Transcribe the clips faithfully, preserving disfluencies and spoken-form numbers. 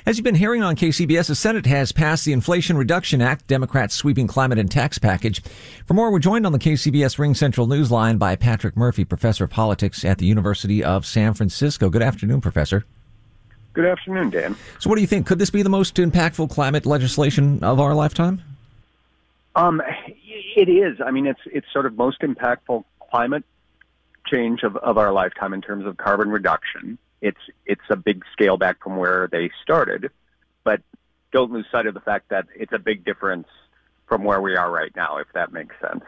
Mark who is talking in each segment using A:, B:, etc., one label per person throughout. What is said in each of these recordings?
A: As you've been hearing on K C B S, the Senate has passed the Inflation Reduction Act, Democrats' sweeping climate and tax package. For more, we're joined on the K C B S Ring Central Newsline by Patrick Murphy, professor of politics at the University of San Francisco. Good afternoon, Professor.
B: Good afternoon, Dan.
A: So what do you think? Could this be the most impactful climate legislation of our lifetime?
B: Um, it is. I mean, it's it's sort of most impactful climate change of, of our lifetime in terms of carbon reduction. It's it's a big scale back from where they started, but don't lose sight of the fact that it's a big difference from where we are right now, if that makes sense.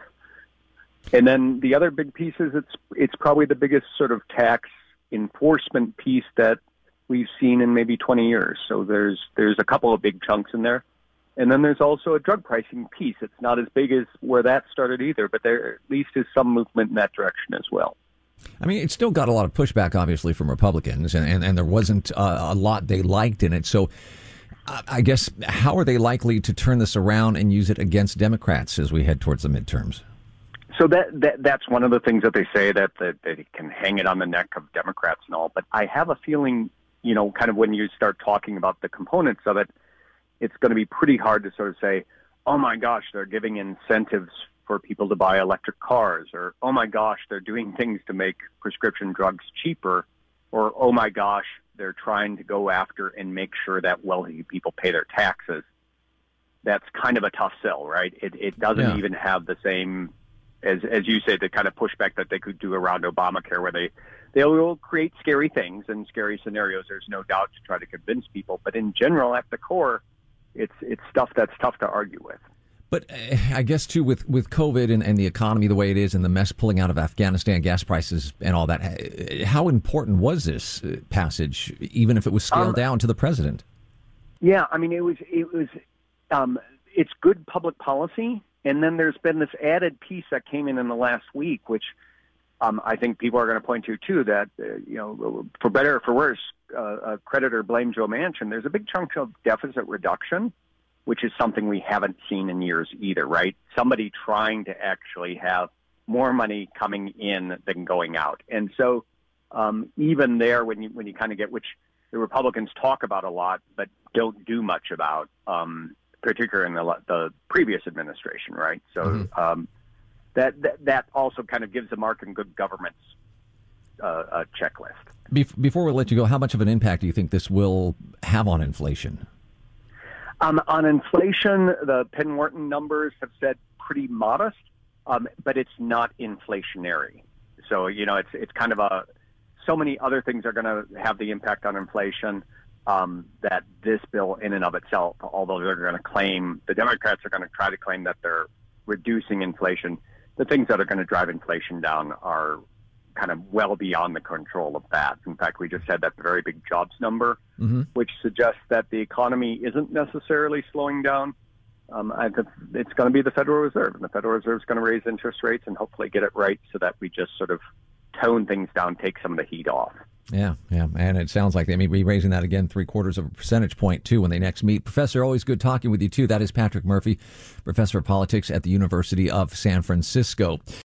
B: And then the other big piece is it's it's probably the biggest sort of tax enforcement piece that we've seen in maybe twenty years. So there's there's a couple of big chunks in there. And then there's also a drug pricing piece. It's not as big as where that started either, but there at least is some movement in that direction as well.
A: I mean, it still got a lot of pushback, obviously, from Republicans, and, and, and there wasn't uh, a lot they liked in it. So uh, I guess, how are they likely to turn this around and use it against Democrats as we head towards the midterms?
B: So that, that that's one of the things that they say, that, that they can hang it on the neck of Democrats and all. But I have a feeling, you know, kind of when you start talking about the components of it, it's going to be pretty hard to sort of say, oh, my gosh, they're giving incentives for people to buy electric cars, or, oh, my gosh, they're doing things to make prescription drugs cheaper, or, oh, my gosh, they're trying to go after and make sure that wealthy people pay their taxes. That's kind of a tough sell, right? It, it doesn't yeah. even have the same, as as you say, the kind of pushback that they could do around Obamacare, where they, they will create scary things and scary scenarios, there's no doubt, to try to convince people. But in general, at the core, It's it's stuff that's tough to argue with.
A: But uh, I guess, too, with, with COVID and, and the economy the way it is and the mess pulling out of Afghanistan, gas prices and all that, how important was this passage, even if it was scaled um, down to the president?
B: Yeah, I mean, it was, it was um, it's good public policy. And then there's been this added piece that came in in the last week, which um, I think people are going to point to, too, that, uh, you know, for better or for worse, Uh, a creditor blame Joe Manchin. There's a big chunk of deficit reduction, which is something we haven't seen in years either, right? Somebody trying to actually have more money coming in than going out. And so um, even there, when you when you kind of get, which the Republicans talk about a lot, but don't do much about, um, particularly in the, the previous administration, right? So mm-hmm. um, that, that that also kind of gives American good government's uh, a checklist.
A: Before we let you go, how much of an impact do you think this will have on inflation?
B: Um, on inflation, the Penn Wharton numbers have said pretty modest, um, but it's not inflationary. So, you know, it's it's kind of a, so many other things are going to have the impact on inflation um, that this bill in and of itself, although they're going to claim, the Democrats are going to try to claim that they're reducing inflation, the things that are going to drive inflation down are kind of well beyond the control of that. In fact, we just had that very big jobs number, mm-hmm. which suggests that the economy isn't necessarily slowing down. Um, I think it's going to be the Federal Reserve, and the Federal Reserve is going to raise interest rates and hopefully get it right so that we just sort of tone things down, take some of the heat off.
A: Yeah, yeah, and it sounds like they may be raising that again three quarters of a percentage point, too, when they next meet. Professor, always good talking with you, too. That is Patrick Murphy, professor of politics at the University of San Francisco.